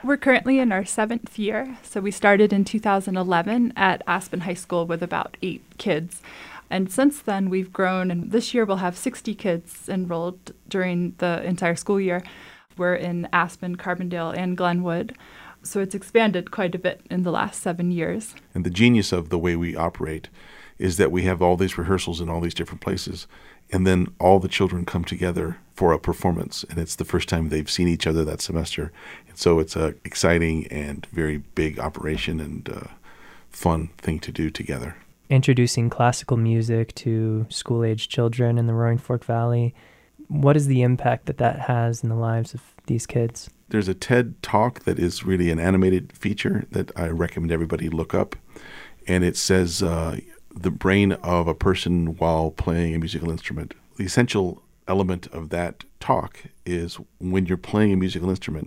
We're currently in our 7th year. So we started in 2011 at Aspen High School with about 8 kids. And since then, we've grown, and this year we'll have 60 kids enrolled during the entire school year. We're in Aspen, Carbondale, and Glenwood. So it's expanded quite a bit in the last 7 years. And the genius of the way we operate is that we have all these rehearsals in all these different places, and then all the children come together for a performance, and it's the first time they've seen each other that semester. And so it's an exciting and very big operation and fun thing to do together. Introducing classical music to school-age children in the Roaring Fork Valley, what is the impact that has in the lives of these kids? There's a TED Talk that is really an animated feature that I recommend everybody look up, and it says the brain of a person while playing a musical instrument. The essential element of that talk is when you're playing a musical instrument,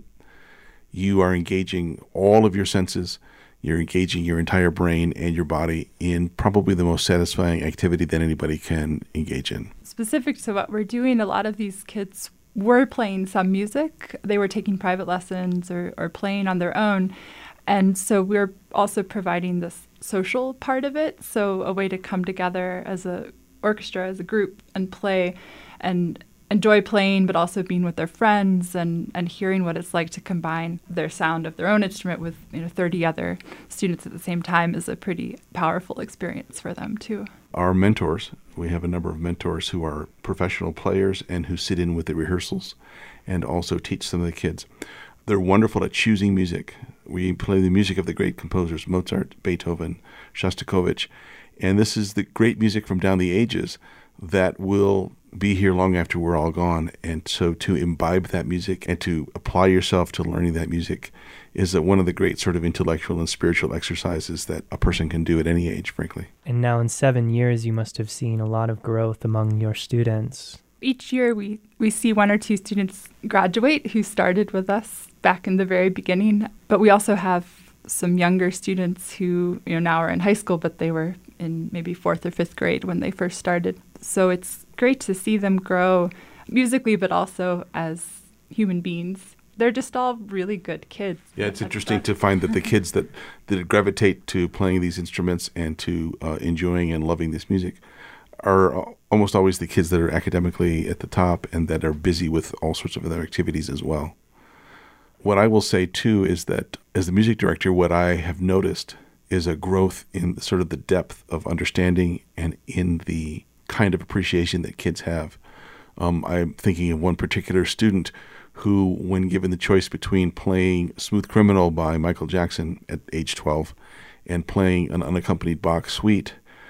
you are engaging all of your senses, you're engaging your entire brain and your body in probably the most satisfying activity that anybody can engage in. Specific to what we're doing, a lot of these kids were playing some music. They were taking private lessons or playing on their own. And so we're also providing this social part of it, so a way to come together as an orchestra, as a group, and play and enjoy playing, but also being with their friends and hearing what it's like to combine their sound of their own instrument with 30 other students at the same time is a pretty powerful experience for them too. Our mentors, we have a number of mentors who are professional players and who sit in with the rehearsals and also teach some of the kids. They're wonderful at choosing music. We play the music of the great composers, Mozart, Beethoven, Shostakovich, and this is the great music from down the ages that will be here long after we're all gone. And so to imbibe that music and to apply yourself to learning that music is one of the great sort of intellectual and spiritual exercises that a person can do at any age, frankly. And now in 7 years, you must have seen a lot of growth among your students. Each year we see 1 or 2 students graduate who started with us back in the very beginning. But we also have some younger students who now are in high school, but they were in maybe 4th or 5th grade when they first started. So it's great to see them grow musically, but also as human beings. They're just all really good kids. Yeah, it's interesting to find that the kids that gravitate to playing these instruments and to enjoying and loving this music are almost always the kids that are academically at the top and that are busy with all sorts of other activities as well. What I will say, too, is that as the music director, what I have noticed is a growth in sort of the depth of understanding and in the kind of appreciation that kids have. I'm thinking of one particular student who, when given the choice between playing Smooth Criminal by Michael Jackson at age 12 and playing an unaccompanied Bach suite,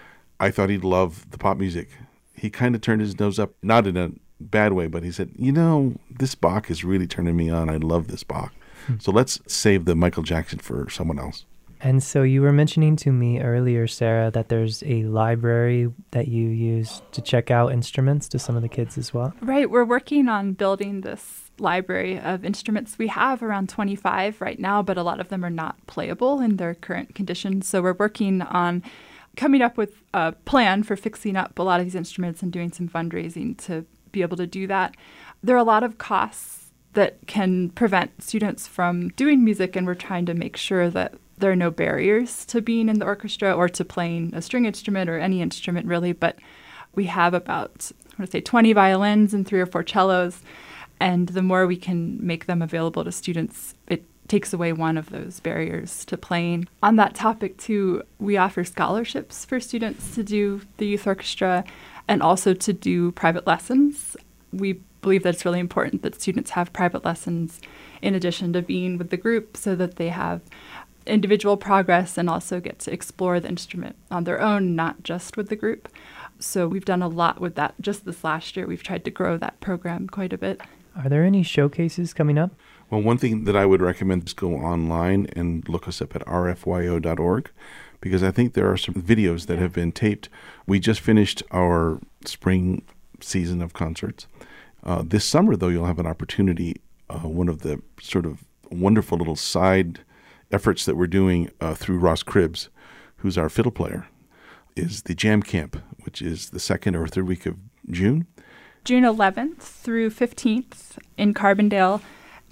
I thought he'd love the pop music. He kind of turned his nose up, not in a bad way, but he said, this Bach is really turning me on. I love this Bach. So let's save the Michael Jackson for someone else. And so you were mentioning to me earlier, Sarah, that there's a library that you use to check out instruments to some of the kids as well. Right. We're working on building this library of instruments. We have around 25 right now, but a lot of them are not playable in their current condition. So we're working on coming up with a plan for fixing up a lot of these instruments and doing some fundraising to be able to do that. There are a lot of costs that can prevent students from doing music, and we're trying to make sure that there are no barriers to being in the orchestra or to playing a string instrument or any instrument really, but we have about, 20 violins and 3 or 4 cellos, and the more we can make them available to students, it takes away one of those barriers to playing. On that topic too, we offer scholarships for students to do the youth orchestra and also to do private lessons. We believe that it's really important that students have private lessons in addition to being with the group so that they have individual progress and also get to explore the instrument on their own, not just with the group. So we've done a lot with that. Just this last year, we've tried to grow that program quite a bit. Are there any showcases coming up? Well, one thing that I would recommend is go online and look us up at rfyo.org, because I think there are some videos that have been taped. We just finished our spring season of concerts. This summer, though, you'll have an opportunity, one of the sort of wonderful little side efforts that we're doing through Ross Cribbs, who's our fiddle player, is the Jam Camp, which is the 2nd or 3rd week of June. June 11th through 15th in Carbondale.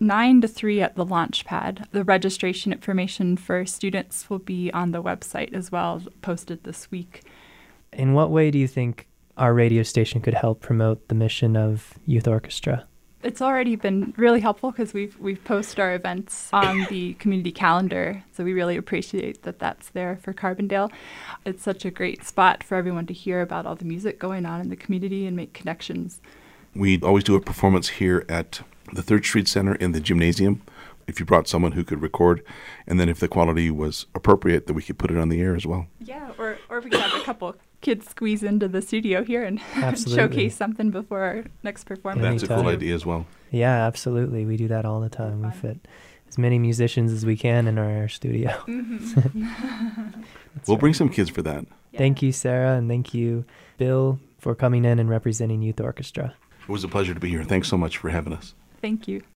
9 to 3 at the launch pad. The registration information for students will be on the website as well, posted this week. In what way do you think our radio station could help promote the mission of Youth Orchestra? It's already been really helpful because we've posted our events on the community calendar, so we really appreciate that that's there for Carbondale. It's such a great spot for everyone to hear about all the music going on in the community and make connections. We always do a performance here at the 3rd Street Center in the gymnasium. If you brought someone who could record, and then if the quality was appropriate, that we could put it on the air as well. Yeah, or we could have a couple kids squeeze into the studio here and showcase something before our next performance. That's a cool idea as well. Yeah, absolutely. We do that all the time. We fit as many musicians as we can in our studio. Mm-hmm. We'll bring some kids for that. Yeah. Thank you, Sarah, and thank you, Bill, for coming in and representing Youth Orchestra. It was a pleasure to be here. Thanks so much for having us. Thank you.